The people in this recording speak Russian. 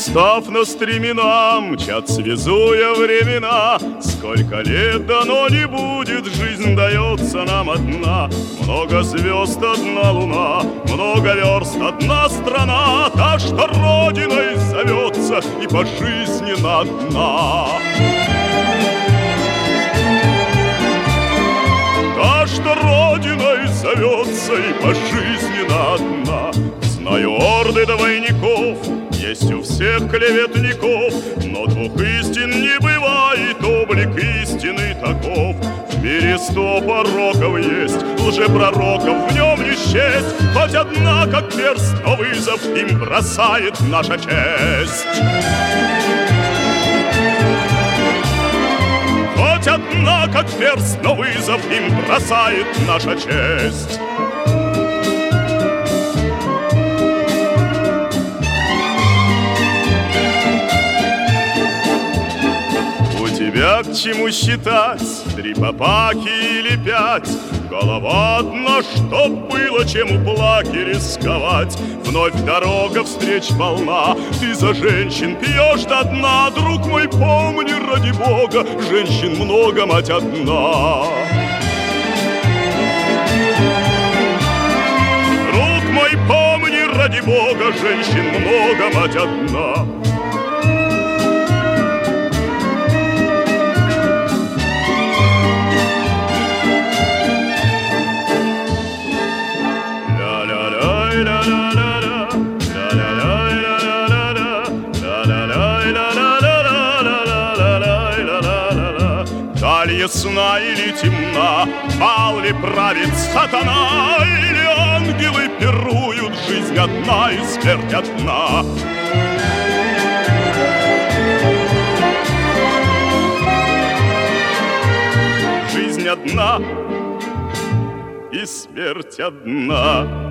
Устав на стремена, мчат связуя времена. Сколько лет дано не будет, жизнь дается нам одна. Много звезд, одна луна, много верст, одна страна. Та, что родиной зовется и пожизненно одна. Та, что родиной зовется и пожизненно одна. Знаю орды двойников, есть у всех клеветников, но двух истин не бывает, облик истины таков. В мире 100 пороков есть, лжепророков в нем не счесть. Хоть одна, как перст, но вызов им бросает наша честь. Хоть одна, как перст, но вызов им бросает наша честь. Тебя к чему считать? 3 папаки или 5? Голова одна, чтоб было чем у плаки рисковать. Вновь дорога встреч полна, ты за женщин пьешь до дна. Друг мой, помни, ради Бога, женщин много, мать одна. Друг мой, помни, ради Бога, женщин много, мать одна. Даль ясна или темна, бал ли правит сатана, или ангелы пируют, жизнь одна и смерть одна. Жизнь одна и смерть одна.